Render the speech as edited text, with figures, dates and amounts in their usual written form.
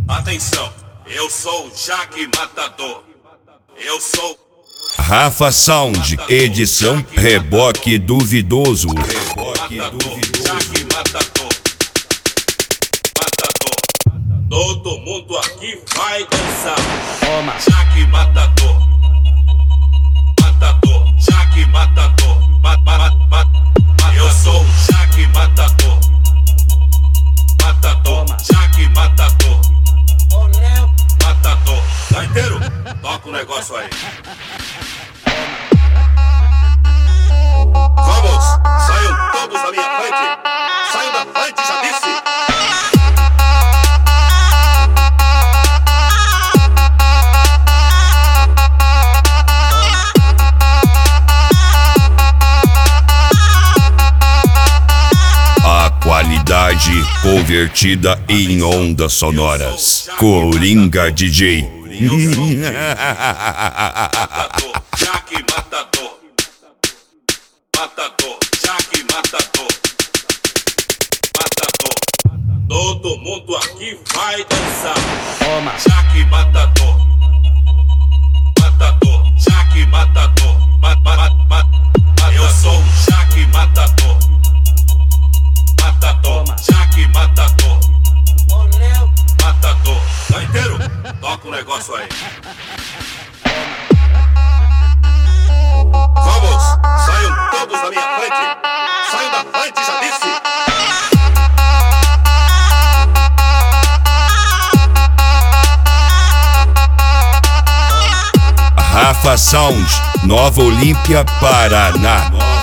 Atenção, eu sou o Jaque Matador. Eu sou Rafa Sound, edição Reboque Duvidoso. Jaque Matador. Todo mundo aqui vai dançar. Toma. Jaque Matador. Matador, Jaque Matador. Eu sou o Jaque Matador. Matador, Jaque Matador. Matador, tá inteiro? Toca o negócio aí. Vamos, saiam todos da minha frente. Saiam da frente, já disse. Qualidade convertida em ondas sonoras. Coringa DJ. Matador, Jaque Matador. Matador, Jaque Matador. Matador. Todo mundo aqui vai dançar. Toma. Jaque Matador. Matador, Jaque Matador. Eu sou o Jaque Matador. Matador, Jaque Matador. Matador, tá inteiro? Toca o negócio aí. Vamos, saiam todos da minha frente. Saiam da frente, já disse. Rafa Sound, Nova Olímpia, Paraná.